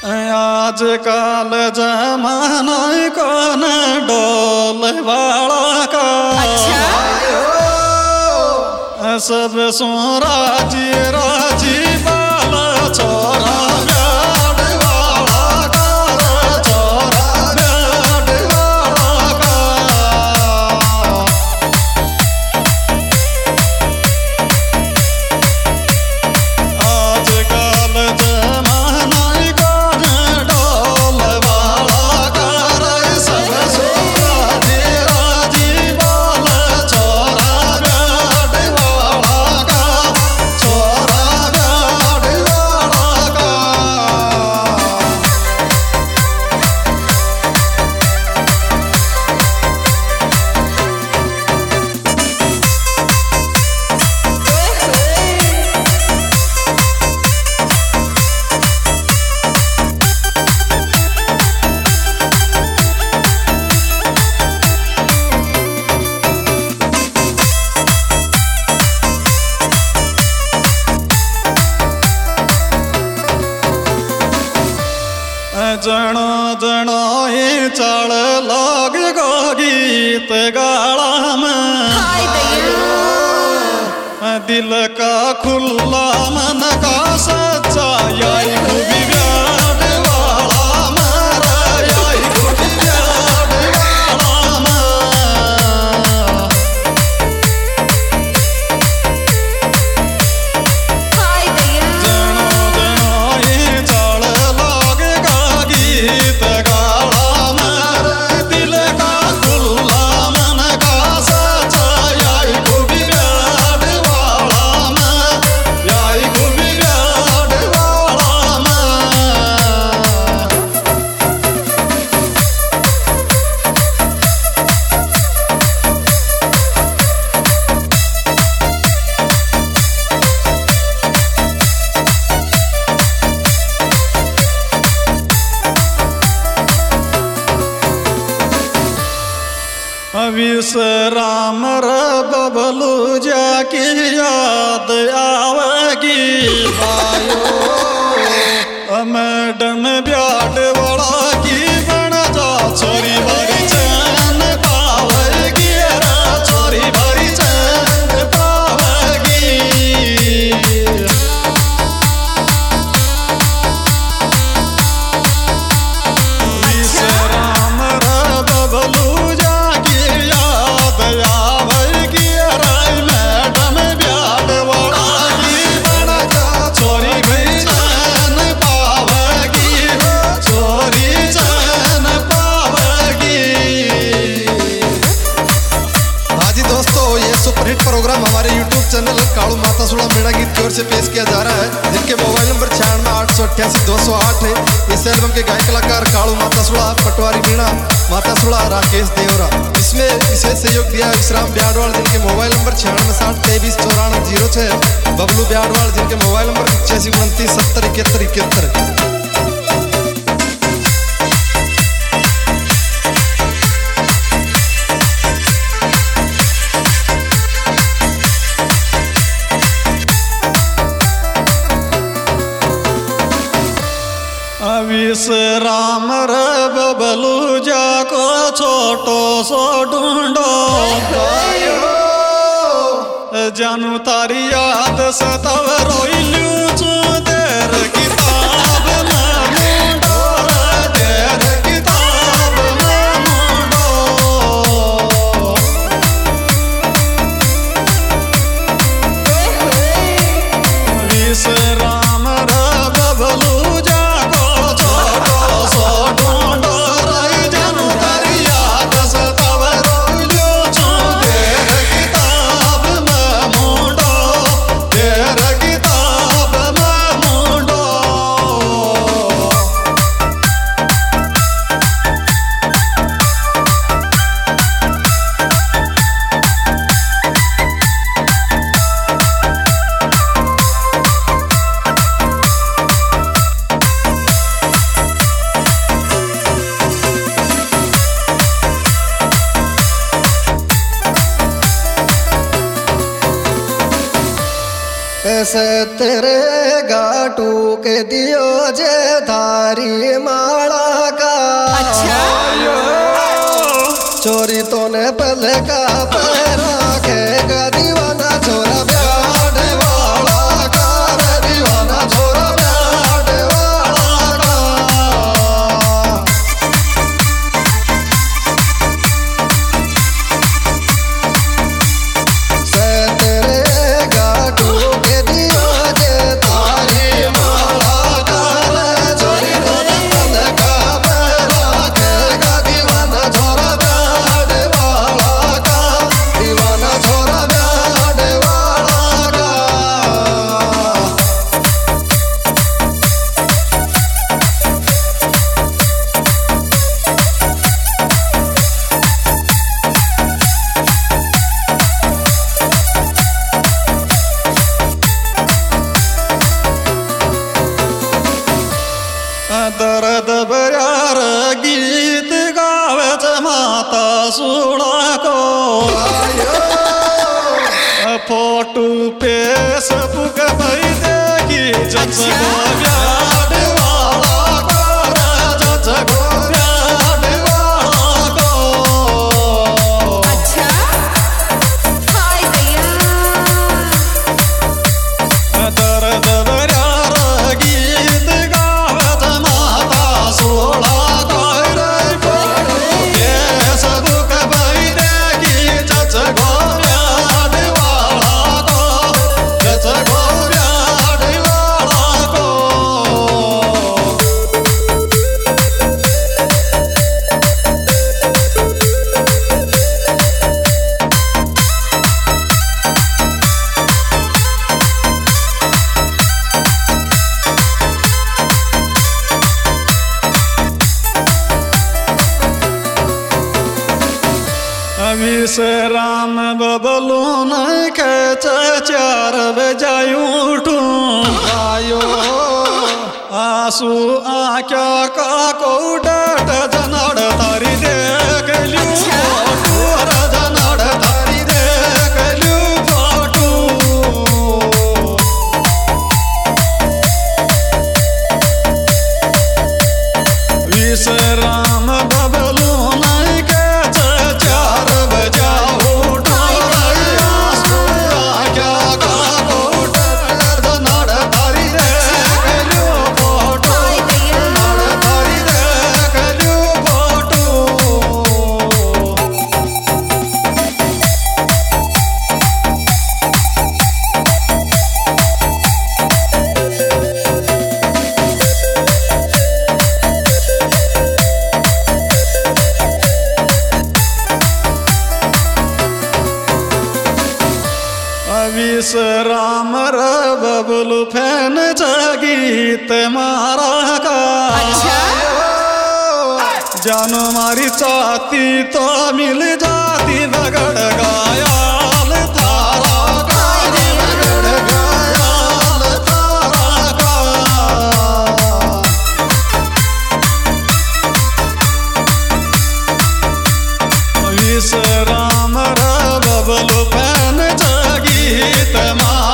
आजकल जमाना कौन डोल वाला का सब सो राजी राजी बाला छोरा जनो जनो ये चाल लाग गो गीत गाला में दिल का खुला मन का सच्चा याई खूबी व्याड वाला मारा याई खूबी व्याड वाला जनो जनो ये चाल लाग गीत गाला मारा दिल का खुला मन का सच्चा याई खूबी व्याड वाला याई खूबी व्याड वाला विश्राम बबलू जाकी याद आवेगी मैडम ब्याड वाला की बना जा छोरी भरी चैन पावेगी छोरी भरी चैन पावेगी विश्राम बबलू सुपरहिट प्रोग्राम हमारे YouTube चैनल कालू माता सुड़ा मेरा गीत की ओर से पेश किया जा रहा है, जिनके मोबाइल नंबर 96888208 है। इस एल्बम के गायक कलाकार कालू माता सुड़ा, पटवारी मीणा माता सुड़ा, राकेश देवरा। इसमें विशेष सहयोग दिया विश्राम ब्याडवाल, जिनके मोबाइल नंबर 9660239406, बबलू ब्याडवाल, जिनके मोबाइल नंबर 8529707171। विश्राम बबलू जाको छोटो सो ढूंढो जानू तारी याद सतव रोइलू चू देर किताब में ढूंढो देर किताब में ढूंढो विश्राम बबलू ऐसे तेरे गाटू के दियो जे थारी माला का। अच्छा चोरी तो ने पहले का पैरा के दीवाना छोरा ब्याडे वाला का रे दीवाना छोरा ब्याडे वाला का। से तेरे गाटू के दियो जे थारी माला का रे चोरी तो ने पहले का पैरा के दीवाना छोरा ब्याडे वाला का दीवाना छोरा ब्याडे वाला का। दर्द बयार गीत गावच माता सुळा को फोटो फेसबुक पै देखी जचगो ब्याड वाला को जचगो ब्याड वाला को। अच्छा हाय भैया दर्द बयार गीत गावच माता सुळा को रे फेसबुक पै देखी जचगो ब्याड वाला को जचगो ब्याड वाला को। विश्राम बबलू नहीं खेच 4 बजे उठूं आयो आंसू आँख्या का को डट जनड़ तारी देख लू फोटू जनड़ तारी देख लू फोटू। विश्राम बबलू नहीं खेच 4 बजे उठूं आंसू आँख्या का को डट जनड़ तारी देख लू फोटू हाय भैया तारी देख लू फोटू। विश्राम र बबलू फैन गीत मारा का जानो मारी चाहती तो मिल जाती बगड़ गायाल थारा का बगड़ गायाल थारा का। विश्राम र बबलू फैन गीत मारा